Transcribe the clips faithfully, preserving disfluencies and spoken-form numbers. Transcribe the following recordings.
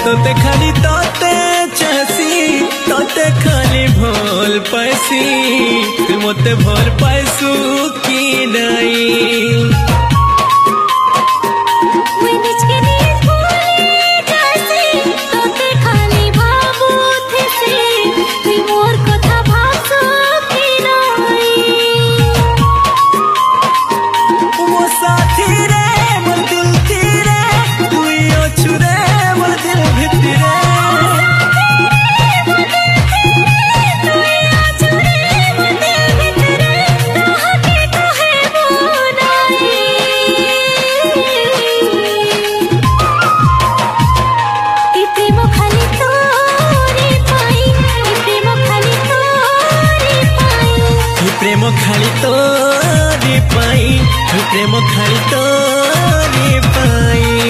तोते खाली तोते चासी तोते खाली भोल पैसी तू मते भोल पैसू की नहीं प्रेम खाली तोरी पाई प्रेम खाली तोरी पाई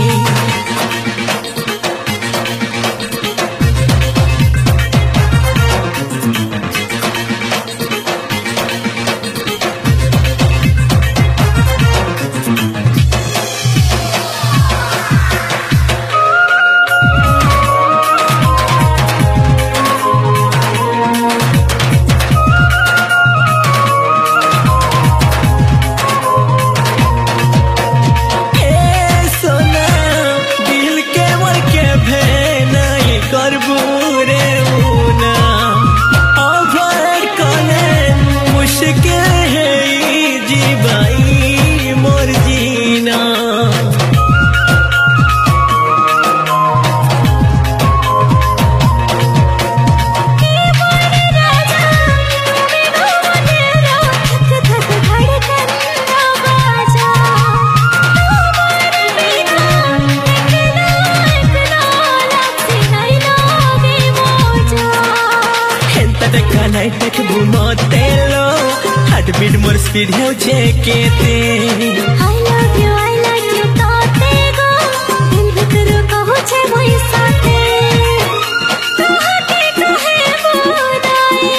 नाइट घुमतेलो हार्टबीट मोर स्पीड हो जेकेते I love you I like you तोते गो दिल भीतर कहू छे मोई साथे तोहके कहे बोदाई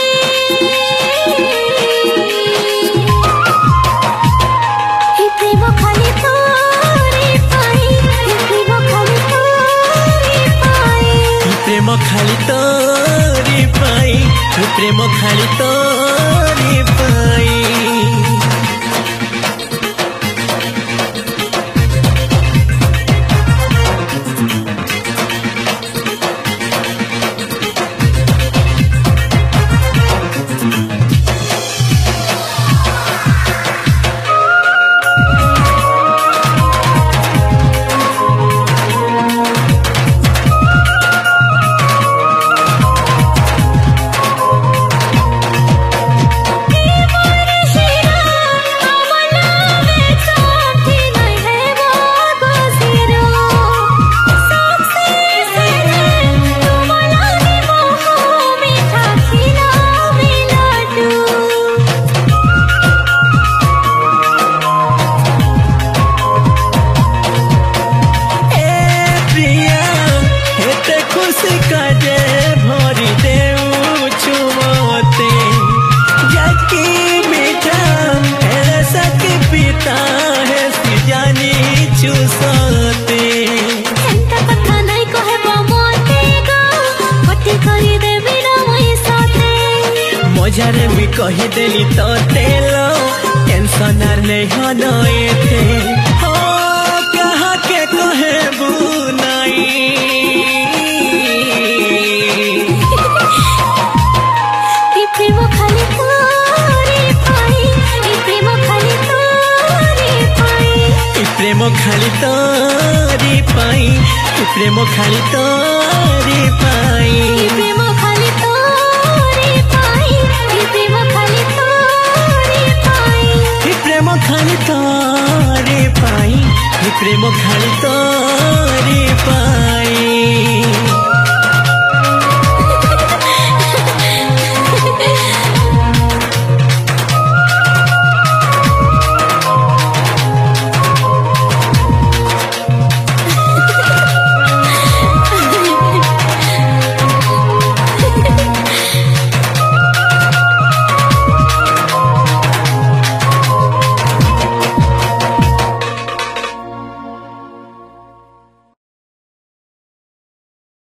ही प्रेम खाली तोरी पाई ही प्रेम खाली तोरी पाई ही प्रेम खाली तोरी पाई प्रेम खाली तोरी पाई मजारे भी कही देली तो तेलो टेंशन आर नहीं हो नए थे हो कहा के कहे बुनाई ई प्रेम खाली तोरी पाई ई प्रेम खाली तोरी पाई ई प्रेम खाली तोरी पाई ई प्रेम खाली तोरी पाई ई प्रेम खाली तोरी पाई ई प्रेम खाली तोरी पाई ई प्रेम खाली तोरी पाई ई प्रेम खाली तो